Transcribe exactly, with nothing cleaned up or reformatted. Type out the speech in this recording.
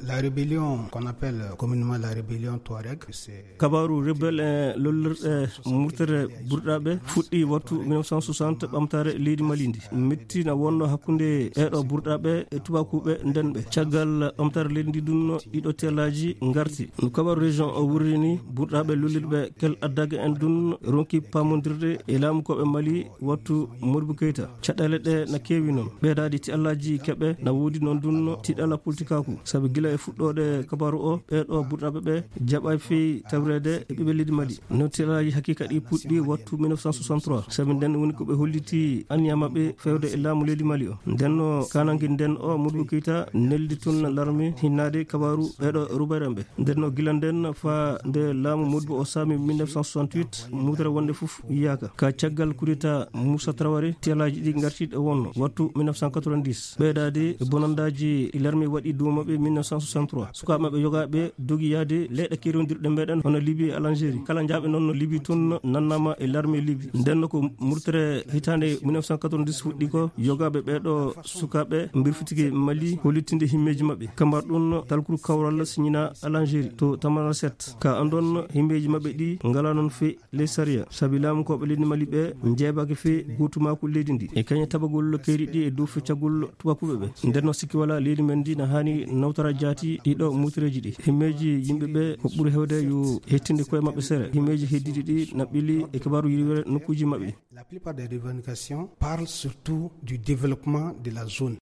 La rébellion qu'on appelle communément la rébellion Touareg, c'est kabaru rebel en lollirde murtere burdabe fuddi wattu mille neuf cent soixante bamtare leydi malindi metti na wonno hakkunde edo burdabe e tubakube denbe ciagal bamtare leydi dunno dido telaji ngarti no kabaru region o wurini burdabe lollirbe kel addaga en dun ronki pamondirde e lamu ko be mali wattu Modibo Keita cadale de na kewi non beedadi ti allaji kebe na wodi non dunno tidala politikaku sabi gila e fuddode kabaru o be do burdabe be jaba fi tawrede e be leydi mali no telaji hakika di puddi wattu mille neuf cent soixante-trois sabi den woni ko be holliti anyama be fewde e lamu leydi mali o denno kanangi den o Modibo Keita neldi tun larmi hinade kabaru be do rubayrambe denno gilanden fa de lamu Modibo o sami mille neuf cent soixante-huit mutra wonde fuf yaka ka ciagal kurita Moussa Traoré telaji di ngarti e wonno wattu mille neuf cent quatre-vingt-dix beedade bonandaji larmi wadi dumabe mille neuf cent soixante-trois suka mabbe yogabe dogi yade leeda kerondirde meden hono Libye e Algérie kala jaabe non no Libye tun nannama e l'armée Libye denno ko murtere hitande mille neuf cent quatre-vingt-dix fuddi ko yogabe beedo sukabe mbirfitiki Mali holitinde himmeji mabbe kambar dun talkuru kawral signina Algérie to tamara sept ka andon himmeji mabbe di ngala non fe les saria sabilam ko be leydi Mali be njebake fe gutuma ko leydi ndi e kanya tabagol keeri di e do fe ciagol tubakube be denno sikki wala leydi men di na hani nawtara jati dido mutreji di himmeji yimbe be ko buri hewde yo hettinde koy mabbe sere himmeji heddidi di na bili e kabaru yiri nokkuji mabbe. La plupart des revendications parlent surtout du développement de la zone.